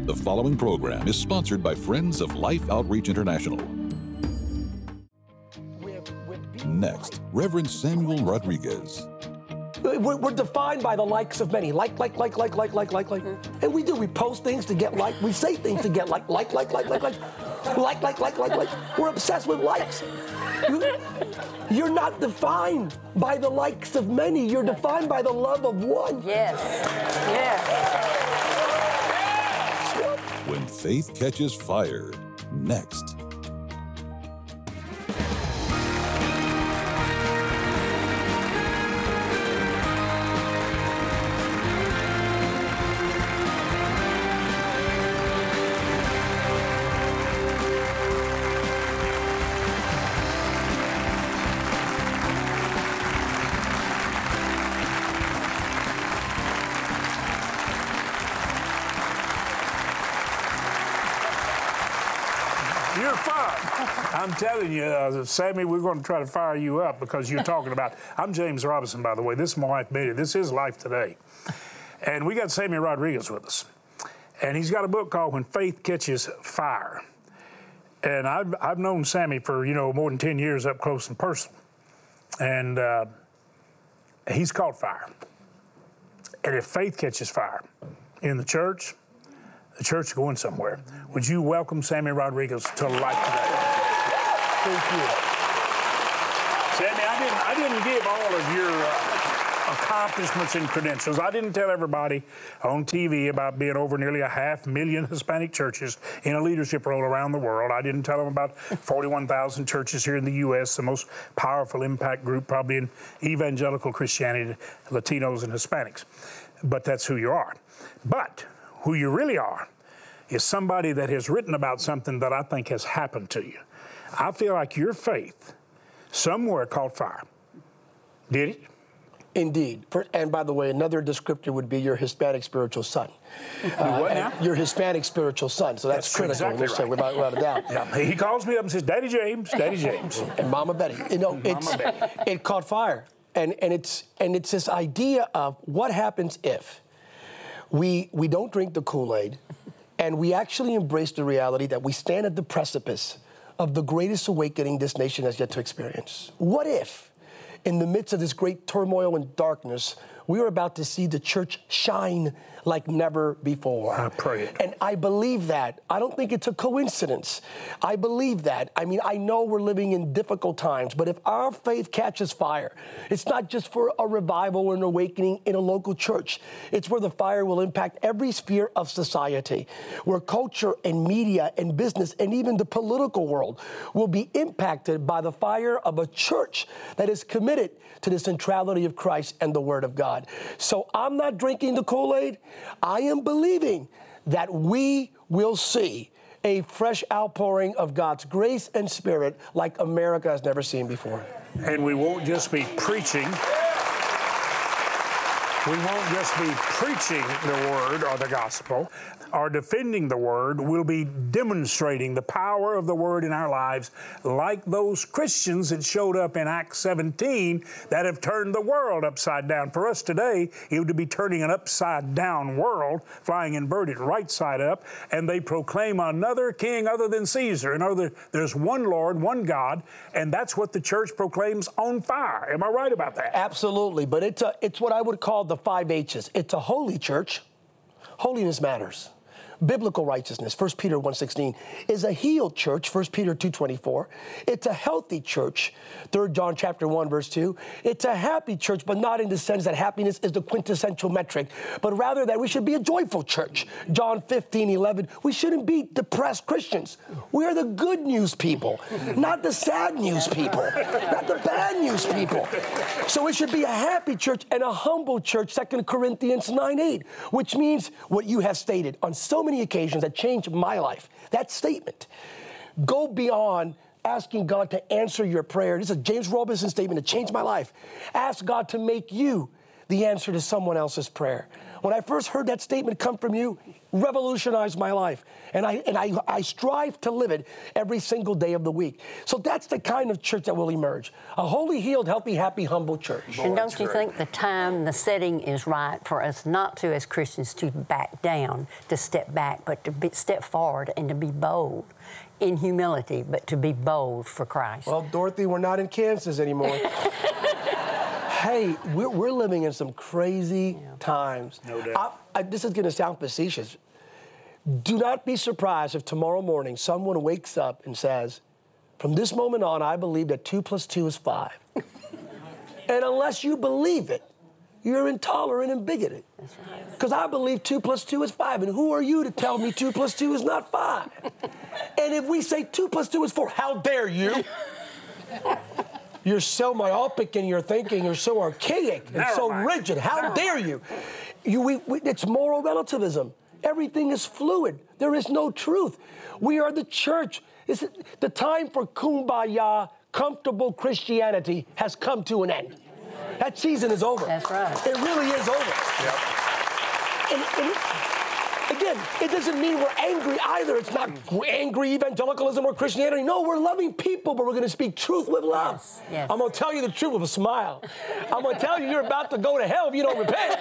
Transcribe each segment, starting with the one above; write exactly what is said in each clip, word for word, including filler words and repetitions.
The following program is sponsored by Friends of Life Outreach International. Next, Reverend Samuel Rodriguez. We're, we're defined by the likes of many. Like, like, like, like, like, like, like, like. And we do. We post things to get like. We say things to get like, like, like, like, like, like. Like, like, like, like, like. We're obsessed with likes. You, you're not defined by the likes of many. You're defined by the love of one. Yes. Yes. When faith catches fire. Next. You're fun. I'm telling you, uh, Sammy, we're going to try to fire you up because you're talking about. I'm James Robinson, by the way. This is my wife, Betty. This is Life Today. And we got Sammy Rodriguez with us. And he's got a book called When Faith Catches Fire. And I've, I've known Sammy for, you know, more than ten years up close and personal. And uh, he's caught fire. And if faith catches fire in the church, the church is going somewhere. Would you welcome Sammy Rodriguez to Life Today? Thank you. Sammy, I didn't, I didn't give all of your uh, accomplishments and credentials. I didn't tell everybody on T V about being over nearly a half million Hispanic churches in a leadership role around the world. I didn't tell them about forty-one thousand churches here in the U S, the most powerful impact group probably in evangelical Christianity, Latinos and Hispanics. But that's who you are. But who you really are is somebody that has written about something that I think has happened to you. I feel like your faith somewhere caught fire. Did it? Indeed. For, and by the way, another descriptor would be your Hispanic spiritual son. Uh, what now? Your Hispanic spiritual son. So that's, that's critical. Exactly right. Right. Without, without a doubt. Yeah. He calls me up and says, Daddy James, Daddy James. And Mama Betty. You know, Mama it's, Betty. It caught fire. And, and, it's, and it's this idea of what happens if we, we don't drink the Kool-Aid and we actually embrace the reality that we stand at the precipice of the greatest awakening this nation has yet to experience. What if, in the midst of this great turmoil and darkness, we are about to see the church shine like never before? I pray it. And I believe that. I don't think it's a coincidence. I believe that. I mean, I know we're living in difficult times, but if our faith catches fire, it's not just for a revival or an awakening in a local church. It's where the fire will impact every sphere of society, where culture and media and business and even the political world will be impacted by the fire of a church that is committed to the centrality of Christ and the Word of God. So I'm not drinking the Kool-Aid. I am believing that we will see a fresh outpouring of God's grace and Spirit like America has never seen before. And we won't just be preaching. We won't just be preaching the Word or the gospel or defending the Word. We'll be demonstrating the power of the Word in our lives like those Christians that showed up in Acts seventeen that have turned the world upside down. For us today, it would be turning an upside down world, flying inverted right side up, and they proclaim another king other than Caesar. In other, there's one Lord, one God, and that's what the church proclaims on fire. Am I right about that? Absolutely, but it's, a, it's what I would call the five H's. It's a holy church. Holiness matters. Biblical righteousness, First Peter one sixteen, is a healed church, First Peter two twenty-four. It's a healthy church, Third John chapter one, verse two. It's a happy church, but not in the sense that happiness is the quintessential metric, but rather that we should be a joyful church, John fifteen eleven. We shouldn't be depressed Christians. We are the good news people, not the sad news people, not the bad news people. So it should be a happy church and a humble church, Second Corinthians nine eight, which means what you have stated on so many occasions that changed my life. That statement. Go beyond asking God to answer your prayer. This is a James Robinson statement that changed my life. Ask God to make you the answer to someone else's prayer. When I first heard that statement come from you, revolutionized my life. And I and I, I strive to live it every single day of the week. So that's the kind of church that will emerge. A holy, healed, healthy, happy, humble church. And don't you think the time, the setting is right for us not to, as Christians, to back down, to step back, but to be, step forward and to be bold in humility, but to be bold for Christ. Well, Dorothy, we're not in Kansas anymore. Hey, we're, we're living in some crazy yeah. times. No doubt. I, I, this is going to sound facetious. Do not be surprised if tomorrow morning someone wakes up and says, from this moment on, I believe that two plus two is five. And unless you believe it, you're intolerant and bigoted. Because right. I believe two plus two is five. And who are you to tell me two plus two is not five? And if we say two plus two is four, how dare you? You're so myopic in your thinking. You're so archaic and Never so mind. rigid. How Never dare mind. you? you we, we, it's moral relativism. Everything is fluid. There is no truth. We are the church. It's, the time for kumbaya, comfortable Christianity has come to an end. That season is over. That's right. It really is over. Yep. And, and again, it doesn't mean we're angry either. It's not angry evangelicalism or Christianity. No, we're loving people, but we're going to speak truth with love. Yes, yes. I'm going to tell you the truth with a smile. I'm going to tell you you're about to go to hell if you don't repent.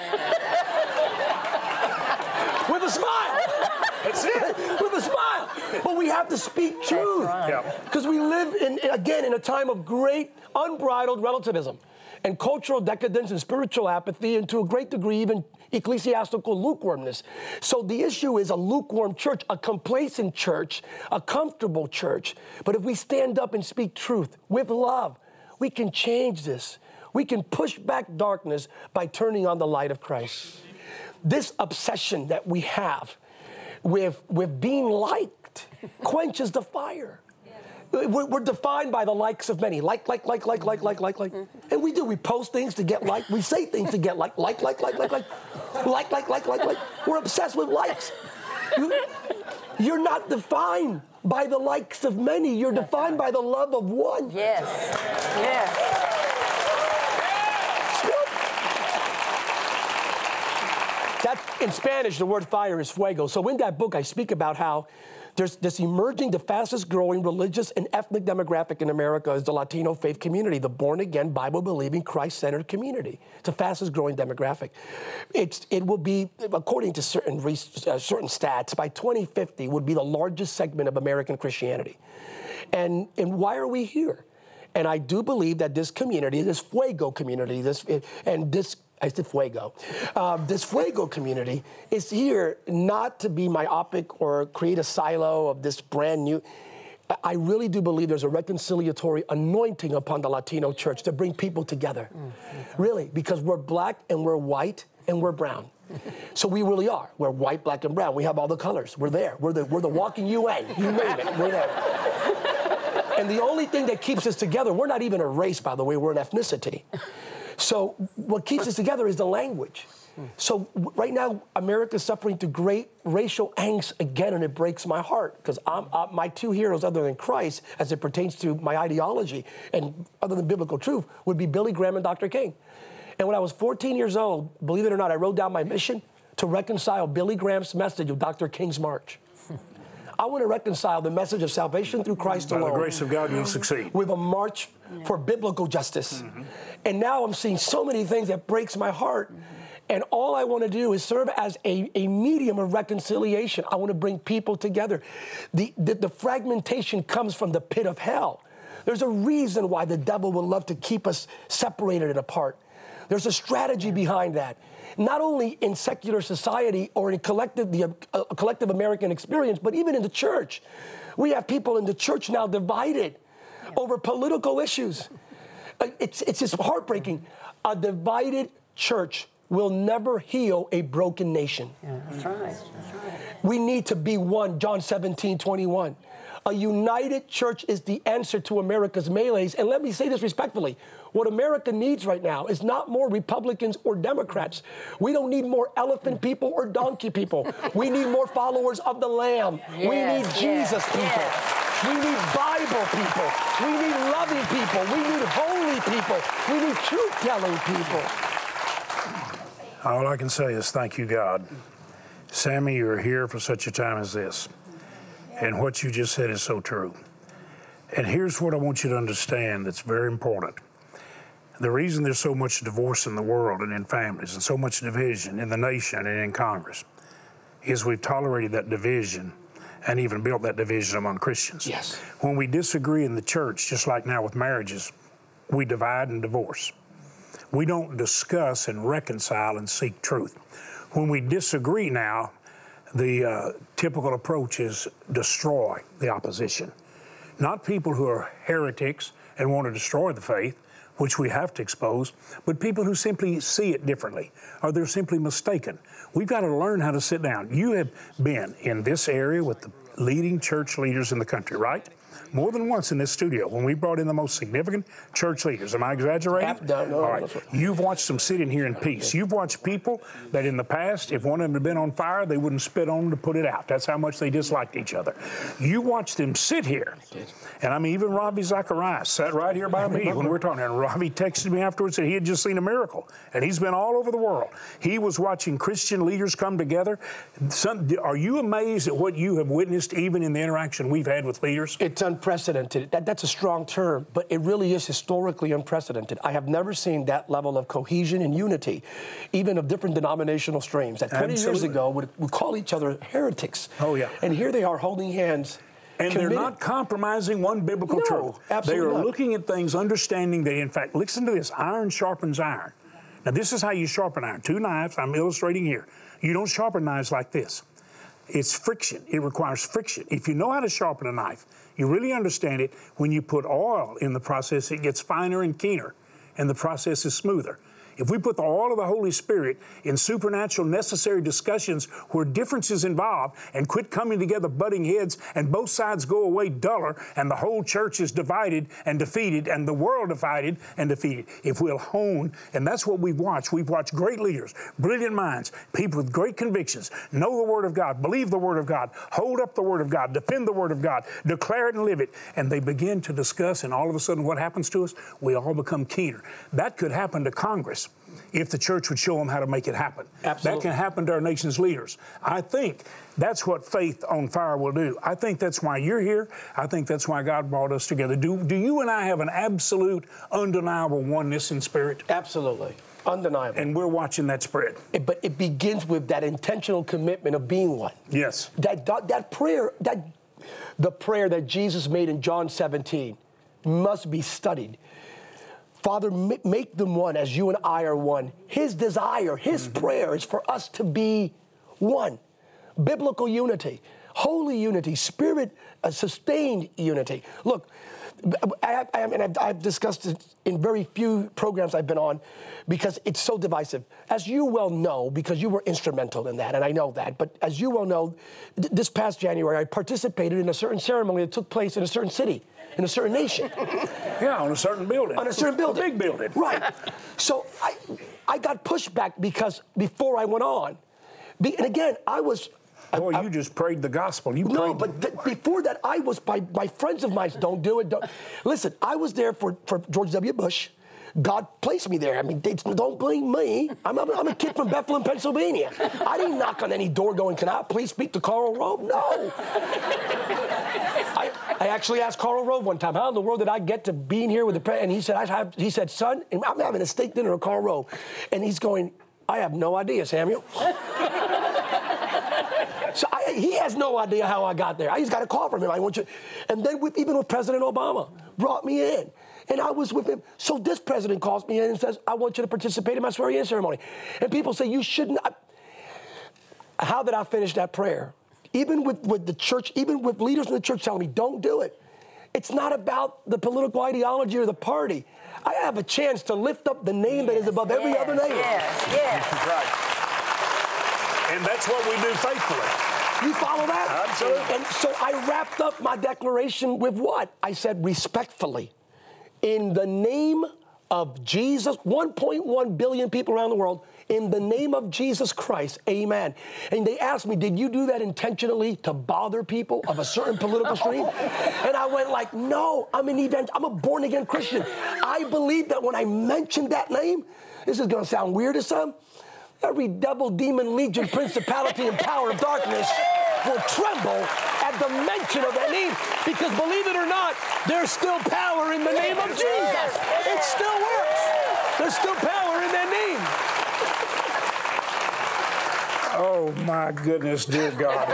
With a smile. That's it. With a smile. But we have to speak truth. Because right. we live, in again, in a time of great unbridled relativism and cultural decadence and spiritual apathy, and to a great degree, even ecclesiastical lukewarmness. So the issue is a lukewarm church, a complacent church, a comfortable church. But if we stand up and speak truth with love, we can change this. We can push back darkness by turning on the light of Christ. This obsession that we have with, with being liked quenches the fire. We're, we're defined by the likes of many. Like, like, like, like, like, like, like, like. And we do. We post things to get liked. We say things to get liked. Like, like, like, like, like. Like, like, like, like, like. We're obsessed with likes. You, you're not defined by the likes of many. You're defined by the love of one. Yes. Yes. That, in Spanish, the word fire is fuego. So in that book, I speak about how there's this emerging, the fastest growing religious and ethnic demographic in America is the Latino faith community, the born-again, Bible-believing, Christ-centered community. It's the fastest growing demographic. It's, it will be, according to certain, uh, certain stats, by twenty fifty would be the largest segment of American Christianity. And, and why are we here? And I do believe that this community, this fuego community, this and this I said fuego. Uh, this fuego community is here not to be myopic or create a silo of this brand new. I really do believe there's a reconciliatory anointing upon the Latino church to bring people together. Mm, really, because we're black and we're white and we're brown. So we really are. We're white, black, and brown. We have all the colors. We're there. We're the, we're the walking U N. You name it. We're there. And the only thing that keeps us together, we're not even a race, by the way. We're an ethnicity. So what keeps us together is the language. So right now, America's suffering through great racial angst again, and it breaks my heart because I'm, I'm, my two heroes other than Christ, as it pertains to my ideology and other than biblical truth, would be Billy Graham and Doctor King. And when I was fourteen years old, believe it or not, I wrote down my mission to reconcile Billy Graham's message with Doctor King's march. I want to reconcile the message of salvation through Christ alone. By the grace of God, you'll succeed. With a march for biblical justice. Mm-hmm. And now I'm seeing so many things that breaks my heart. Mm-hmm. And all I want to do is serve as a, a medium of reconciliation. I want to bring people together. The, the, the fragmentation comes from the pit of hell. There's a reason why the devil would love to keep us separated and apart. There's a strategy behind that. Not only in secular society or in collective, the uh, collective American experience, but even in the church. We have people in the church now divided yeah. over political issues. Uh, it's, it's just heartbreaking. A divided church will never heal a broken nation. Yeah, that's right. That's right. We need to be one, John seventeen twenty-one. A united church is the answer to America's melees. And let me say this respectfully. What America needs right now is not more Republicans or Democrats. We don't need more elephant people or donkey people. We need more followers of the Lamb. Yes, we need Jesus yes, people. yes. We need Bible people. We need loving people. We need holy people. We need truth-telling people. All I can say is thank you, God. Sammy, you're here for such a time as this. And what you just said is so true. And here's what I want you to understand that's very important. The reason there's so much divorce in the world and in families and so much division in the nation and in Congress is we've tolerated that division and even built that division among Christians. Yes. When we disagree in the church, just like now with marriages, we divide and divorce. We don't discuss and reconcile and seek truth. When we disagree now, the uh, typical approach is destroy the opposition. Not people who are heretics and want to destroy the faith, which we have to expose, but people who simply see it differently, or they're simply mistaken. We've got to learn how to sit down. You have been in this area with the leading church leaders in the country, right? More than once in this studio when we brought in the most significant church leaders. Am I exaggerating? No, no, All right. You've watched them sit in here in peace. You've watched people that in the past, if one of them had been on fire, they wouldn't spit on them to put it out. That's how much they disliked each other. You watched them sit here. And I mean, even Ravi Zacharias sat right here by me when we were talking. And Ravi texted me afterwards that he had just seen a miracle. And he's been all over the world. He was watching Christian leaders come together. Some, are you amazed at what you have witnessed even in the interaction we've had with leaders? It's unprecedented. That, that's a strong term, but it really is historically unprecedented. I have never seen that level of cohesion and unity, even of different denominational streams, that twenty Absolutely. years ago would, would call each other heretics. Oh, yeah. And here they are holding hands. And committed. they're not compromising one biblical No, truth. absolutely They are not. looking at things, understanding that, in fact, listen to this, iron sharpens iron. Now, this is how you sharpen iron. Two knives, I'm illustrating here. You don't sharpen knives like this. It's friction. It requires friction. If you know how to sharpen a knife, you really understand it. When you put oil in the process, it gets finer and keener, and the process is smoother. If we put the oil of the Holy Spirit in supernatural necessary discussions where differences involved and quit coming together butting heads and both sides go away duller and the whole church is divided and defeated and the world divided and defeated. If we'll hone, and that's what we've watched. We've watched great leaders, brilliant minds, people with great convictions, know the Word of God, believe the Word of God, hold up the Word of God, defend the Word of God, declare it and live it. And they begin to discuss, and all of a sudden what happens to us? We all become keener. That could happen to Congress if the church would show them how to make it happen. Absolutely. That can happen to our nation's leaders. I think that's what Faith on Fire will do. I think that's why you're here. I think that's why God brought us together. Do, do you and I have an absolute, undeniable oneness in spirit? Absolutely. Undeniable. And we're watching that spread. It, but it begins with that intentional commitment of being one. Yes. That, that, that prayer, that the prayer that Jesus made in John seventeen must be studied. Father, make them one as you and I are one. His desire, his mm-hmm. prayer is for us to be one. Biblical unity, holy unity, spirit uh, sustained unity. Look, I, have, I, have, and I've, I've discussed it in very few programs I've been on because it's so divisive. As you well know, because you were instrumental in that, and I know that, but as you well know, th- this past January, I participated in a certain ceremony that took place in a certain city, in a certain nation. Yeah, on a certain building. On a certain building. A big building. Right. So I, I got pushed back because before I went on, be, and again, I was... Boy, I, you just prayed the gospel. You no, prayed but th- before that, I was by my friends of mine. Don't do it. Don't. Listen, I was there for, for George W. Bush. God placed me there. I mean, it's, don't blame me. I'm, I'm, I'm a kid from Bethlehem, Pennsylvania. I didn't knock on any door going, "Can I please speak to Karl Rove?" No. I, I actually asked Karl Rove one time, "How in the world did I get to being here with the president?" And he said, "I have." He said, "Son, I'm having a steak dinner with Karl Rove," and he's going, "I have no idea, Samuel." So I, he has no idea how I got there. I just got a call from him. I want you, and then with, even with President Obama, brought me in, and I was with him. So this president calls me in and says, "I want you to participate in my swearing-in ceremony." And people say, "You shouldn't." I, how did I finish that prayer? Even with, with the church, even with leaders in the church telling me, "Don't do it." It's not about the political ideology or the party. I have a chance to lift up the name yes, that is above yes, every other name. Yes, yes. Right. And that's what we do faithfully. You follow that? Absolutely. And so I wrapped up my declaration with what? I said, respectfully, in the name of Jesus, one point one billion people around the world, in the name of Jesus Christ, amen. And they asked me, "Did you do that intentionally to bother people of a certain political stream?" And I went like, "No, I'm an event, I'm a born-again Christian. I believe that when I mentioned that name," this is gonna sound weird to some, every devil, demon, legion, principality, and power of darkness will tremble at the mention of that name. Because believe it or not, there's still power in the name of Jesus. It still works. There's still power in that name. Oh, my goodness, dear God.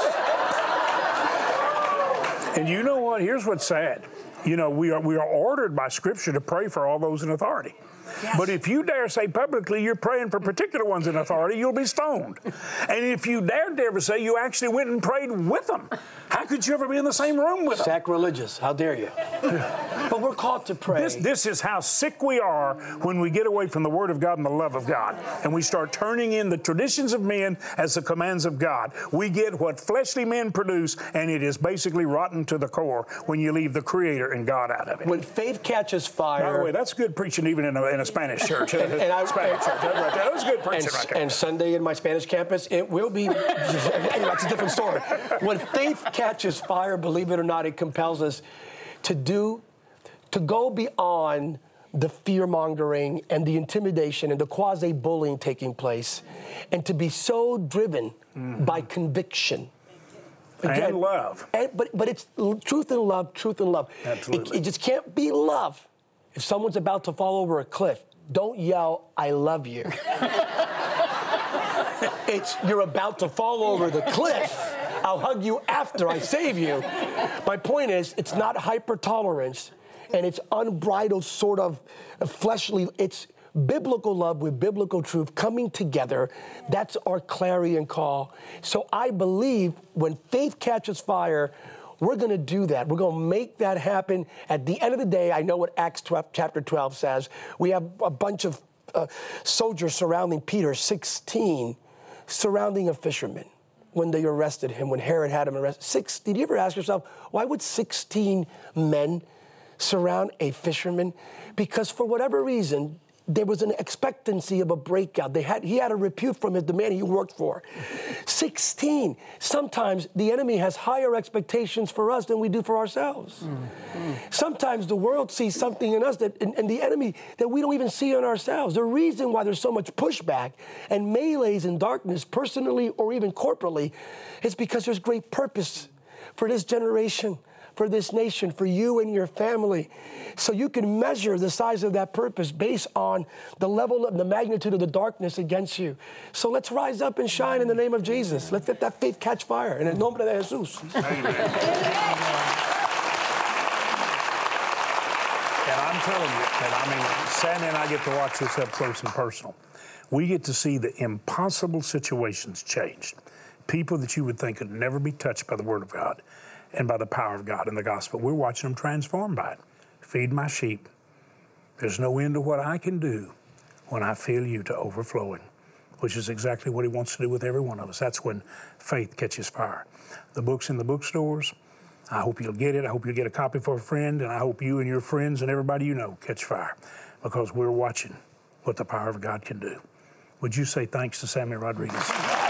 And you know what? Here's what's sad. You know, we are we are ordered by Scripture to pray for all those in authority. Yes. But if you dare say publicly you're praying for particular ones in authority, you'll be stoned. And if you dare ever say you actually went and prayed with them, how could you ever be in the same room with them? Sacrilegious. How dare you? But we're called to pray. This, this is how sick we are when we get away from the Word of God and the love of God. And we start turning in the traditions of men as the commands of God. We get what fleshly men produce, and it is basically rotten to the core when you leave the Creator and God out of it. When faith catches fire. By the way, that's good preaching even in a, in a Spanish church. and, and I, Spanish church. That, right there. That was good preaching and, right there. And Sunday in my Spanish campus, it will be, that's a different story. When faith catches fire, believe it or not, it compels us to do, to go beyond the fear-mongering and the intimidation and the quasi-bullying taking place, and to be so driven mm-hmm. by conviction. Again, and love. And, but, but it's truth and love, truth and love. Absolutely. It, it just can't be love. If someone's about to fall over a cliff, don't yell, "I love you." It's, you're about to fall over the cliff. I'll hug you after I save you. My point is, it's not hyper-tolerance, and it's unbridled sort of fleshly. It's biblical love with biblical truth coming together. That's our clarion call. So I believe when faith catches fire, we're going to do that. We're going to make that happen. At the end of the day, I know what Acts twelve, chapter twelve says. We have a bunch of uh, soldiers surrounding Peter, sixteen, surrounding a fisherman when they arrested him, when Herod had him arrested. Six, did you ever ask yourself, why would sixteen men surround a fisherman? Because for whatever reason, there was an expectancy of a breakout. They had, he had a repute from the man he worked for. sixteen. Sometimes the enemy has higher expectations for us than we do for ourselves. Mm. Mm. Sometimes the world sees something in us that, and, and the enemy that we don't even see in ourselves. The reason why there's so much pushback and melees in darkness, personally or even corporately, is because there's great purpose for this generation, for this nation, for you and your family. So you can measure the size of that purpose based on the level of the magnitude of the darkness against you. So let's rise up and shine in the name of Jesus. Let's let that faith catch fire. In el nombre de Jesús. Amen. And I'm telling you that, I mean, Sammy and I get to watch this up close and personal. We get to see the impossible situations changed. People that you would think could never be touched by the Word of God and by the power of God in the gospel. We're watching them transformed by it. Feed my sheep. There's no end to what I can do when I fill you to overflowing, which is exactly what he wants to do with every one of us. That's when faith catches fire. The book's in the bookstores. I hope you'll get it. I hope you'll get a copy for a friend, and I hope you and your friends and everybody you know catch fire, because we're watching what the power of God can do. Would you say thanks to Sammy Rodriguez?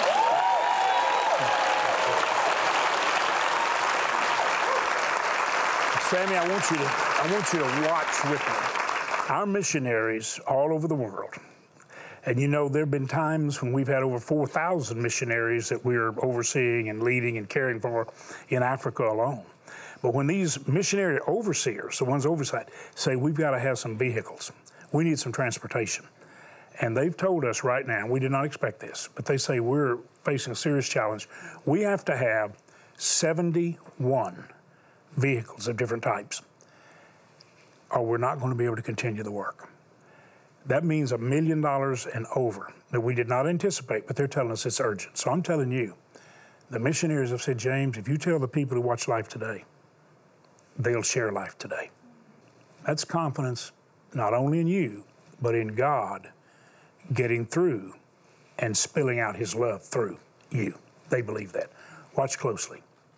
Sammy, I want you to I want you to watch with me. Our missionaries all over the world. And you know, there have been times when we've had over four thousand missionaries that we're overseeing and leading and caring for in Africa alone. But when these missionary overseers, the ones oversight, say we've got to have some vehicles, we need some transportation. And they've told us right now, we did not expect this, but they say we're facing a serious challenge. We have to have seventy-one vehicles of different types, or we're not going to be able to continue the work. That means a million dollars and over that we did not anticipate, but they're telling us it's urgent. So I'm telling you, the missionaries have said, James, if you tell the people who watch Life Today, they'll share Life Today. That's confidence not only in you, but in God getting through and spilling out his love through you. They believe that. Watch closely.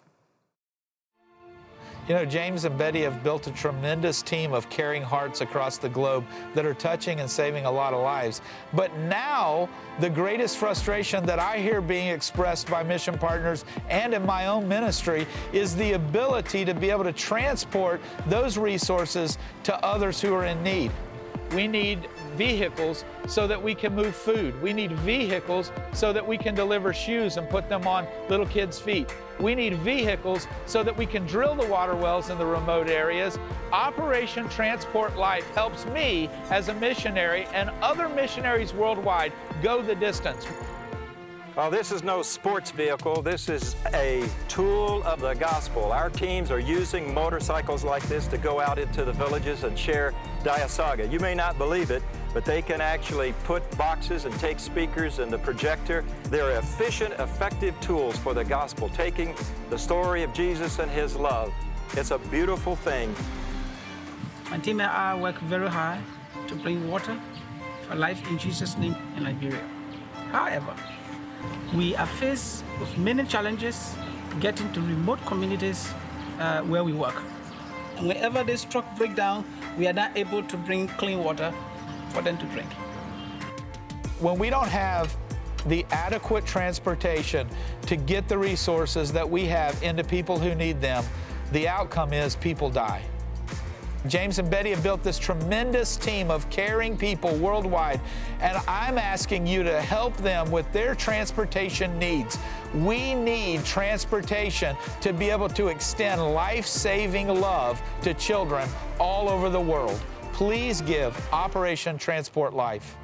You know, James and Betty have built a tremendous team of caring hearts across the globe that are touching and saving a lot of lives. But now, the greatest frustration that I hear being expressed by mission partners and in my own ministry is the ability to be able to transport those resources to others who are in need. We need vehicles so that we can move food. We need vehicles so that we can deliver shoes and put them on little kids' feet. We need vehicles so that we can drill the water wells in the remote areas. Operation Transport Life helps me as a missionary and other missionaries worldwide go the distance. Well, this is no sports vehicle. This is a tool of the gospel. Our teams are using motorcycles like this to go out into the villages and share Diasaga. You may not believe it, but they can actually put boxes and take speakers and the projector. They're efficient, effective tools for the gospel, taking the story of Jesus and his love. It's a beautiful thing. My team and I work very hard to bring water for life in Jesus' name in Liberia. However, we are faced with many challenges getting to remote communities uh, where we work. And whenever this truck breaks down, we are not able to bring clean water for them to drink. When we don't have the adequate transportation to get the resources that we have into people who need them, the outcome is people die. James and Betty have built this tremendous team of caring people worldwide, and I'm asking you to help them with their transportation needs. We need transportation to be able to extend life-saving love to children all over the world. Please give Operation Transport Life.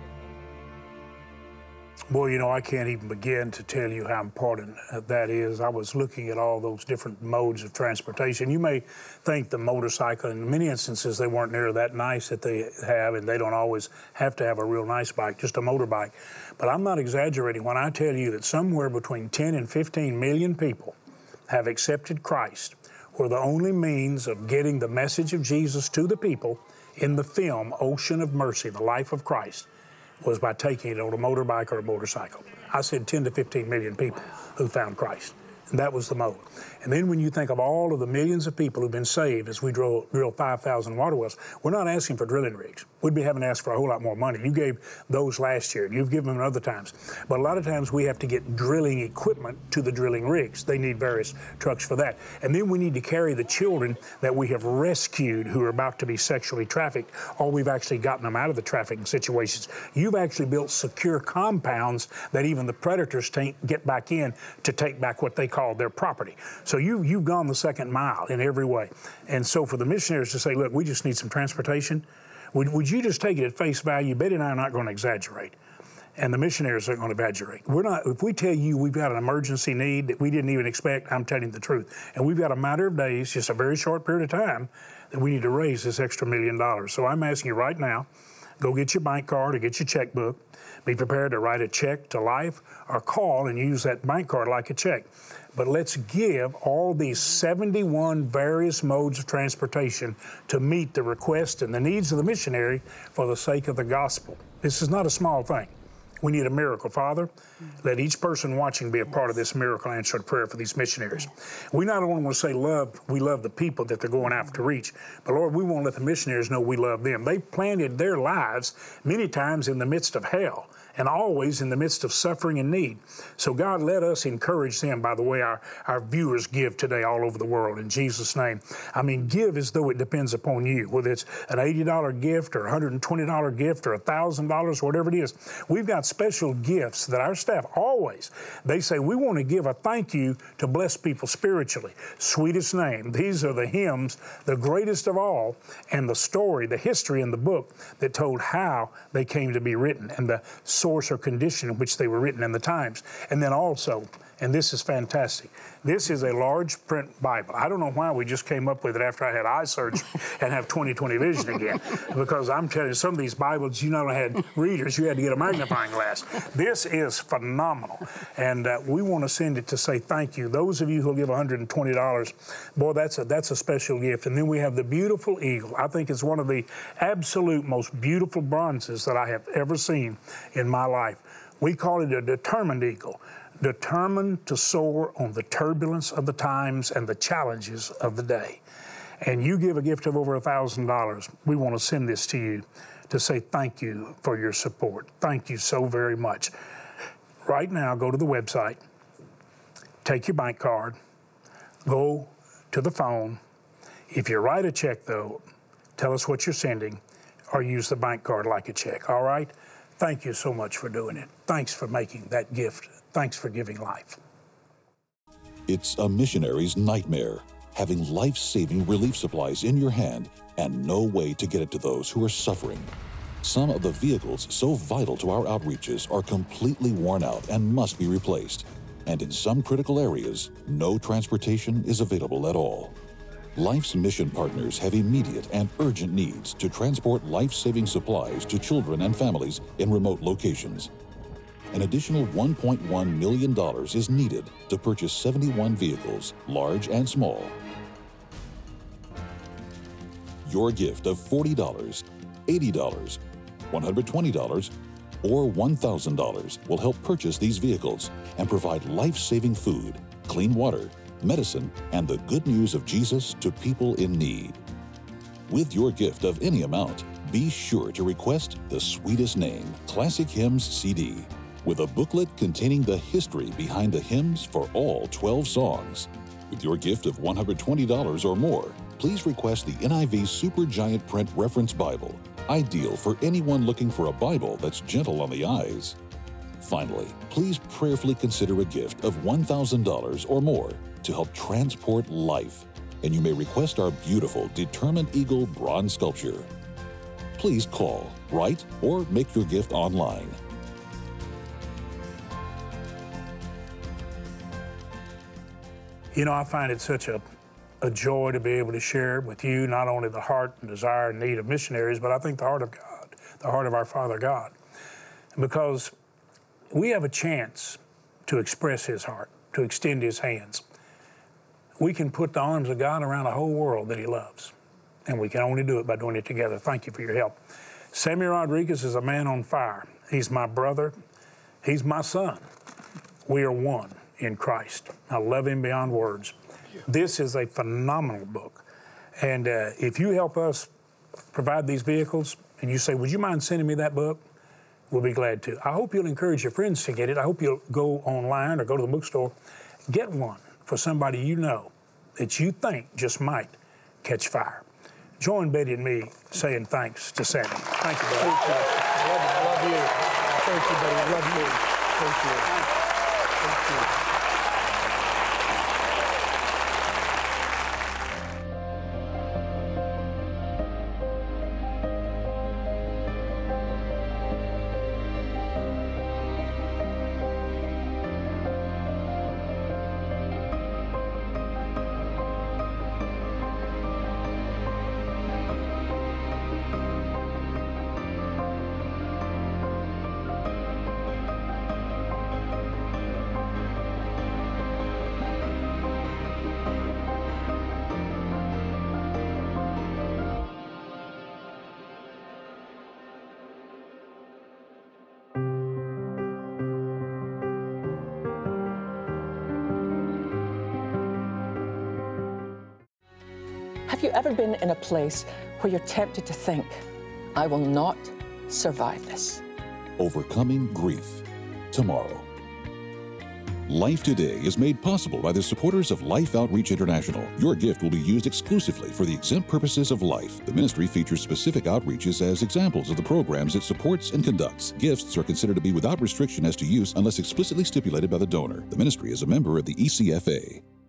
Boy, you know, I can't even begin to tell you how important that is. I was looking at all those different modes of transportation. You may think the motorcycle, in many instances, they weren't near that nice that they have, and they don't always have to have a real nice bike, just a motorbike. But I'm not exaggerating when I tell you that somewhere between ten and fifteen million people have accepted Christ, were the only means of getting the message of Jesus to the people in the film Ocean of Mercy, The Life of Christ, was by taking it on a motorbike or a motorcycle. I said ten to fifteen million people who found Christ. And that was the mode. And then when you think of all of the millions of people who've been saved as we drill, drill five thousand water wells, we're not asking for drilling rigs. We'd be having to ask for a whole lot more money. You gave those last year. You've given them other times. But a lot of times we have to get drilling equipment to the drilling rigs. They need various trucks for that. And then we need to carry the children that we have rescued who are about to be sexually trafficked, or we've actually gotten them out of the trafficking situations. You've actually built secure compounds that even the predators can't get back in to take back what they call their property. So you, you've gone the second mile in every way. And so for the missionaries to say, look, we just need some transportation, would, would you just take it at face value? Betty and I are not going to exaggerate. And the missionaries aren't going to exaggerate. We're not, if we tell you we've got an emergency need that we didn't even expect, I'm telling you the truth. And we've got a matter of days, just a very short period of time, that we need to raise this extra million dollars. So I'm asking you right now, go get your bank card or get your checkbook. Be prepared to write a check to Life or call and use that bank card like a check. But let's give all these seventy-one various modes of transportation to meet the request and the needs of the missionary for the sake of the gospel. This is not a small thing. We need a miracle. Father, let each person watching be a part of this miracle answered prayer for these missionaries. We not only want to say love, we love the people that they're going after to reach, but Lord, we want to let the missionaries know we love them. They planted their lives many times in the midst of hell, and always in the midst of suffering and need. So God, let us encourage them by the way our, our viewers give today all over the world, in Jesus' name. I mean, give as though it depends upon you, whether it's an eighty dollar gift or a one hundred twenty dollar gift or one thousand dollars, whatever it is. We've got special gifts that our staff always, they say, we want to give a thank you to bless people spiritually. Sweetest name. These are the hymns, the greatest of all, and the story, the history in the book that told how they came to be written and the source or condition in which they were written in the times. And then also, and this is fantastic, this is a large print Bible. I don't know why we just came up with it after I had eye surgery and have twenty twenty vision again, because I'm telling you, some of these Bibles, you not only had readers, you had to get a magnifying glass. This is phenomenal, and uh, we want to send it to say thank you. Those of you who'll give one hundred twenty dollars, boy, that's a, that's a special gift. And then we have the beautiful eagle. I think it's one of the absolute most beautiful bronzes that I have ever seen in my life. We call it a determined eagle. Determined to soar on the turbulence of the times and the challenges of the day. And you give a gift of over one thousand dollars, we want to send this to you to say thank you for your support. Thank you so very much. Right now, go to the website, take your bank card, go to the phone. If you write a check, though, tell us what you're sending, or use the bank card like a check, all right? Thank you so much for doing it. Thanks for making that gift. Thanks for giving life. It's a missionary's nightmare, having life-saving relief supplies in your hand and no way to get it to those who are suffering. Some of the vehicles so vital to our outreaches are completely worn out and must be replaced. And in some critical areas, no transportation is available at all. Life's mission partners have immediate and urgent needs to transport life-saving supplies to children and families in remote locations. An additional one point one million dollars is needed to purchase seventy-one vehicles, large and small. Your gift of forty dollars, eighty dollars, one hundred twenty dollars, or one thousand dollars will help purchase these vehicles and provide life-saving food, clean water, medicine, and the good news of Jesus to people in need. With your gift of any amount, be sure to request the Sweetest Name Classic Hymns C D with a booklet containing the history behind the hymns for all twelve songs. With your gift of one hundred twenty dollars or more, please request the N I V Supergiant Print Reference Bible, ideal for anyone looking for a Bible that's gentle on the eyes. Finally, please prayerfully consider a gift of one thousand dollars or more to help transport life, and you may request our beautiful Determined Eagle bronze sculpture. Please call, write, or make your gift online. You know, I find it such a, a joy to be able to share with you not only the heart and desire and need of missionaries, but I think the heart of God, the heart of our Father God. Because we have a chance to express His heart, to extend His hands. We can put the arms of God around a whole world that He loves, and we can only do it by doing it together. Thank you for your help. Sammy Rodriguez is a man on fire. He's my brother. He's my son. We are one in Christ. I love Him beyond words. This is a phenomenal book. And uh, if you help us provide these vehicles and you say, would you mind sending me that book? We'll be glad to. I hope you'll encourage your friends to get it. I hope you'll go online or go to the bookstore, get one for somebody you know that you think just might catch fire. Join Betty and me saying thanks to Sammy. Thank you, Betty. Thank you. I love you. Thank you, Betty. I love you. Thank you. Thank you. Have you ever been in a place where you're tempted to think, I will not survive this? Overcoming Grief, tomorrow. Life Today is made possible by the supporters of Life Outreach International. Your gift will be used exclusively for the exempt purposes of life. The ministry features specific outreaches as examples of the programs it supports and conducts. Gifts are considered to be without restriction as to use unless explicitly stipulated by the donor. The ministry is a member of the E C F A.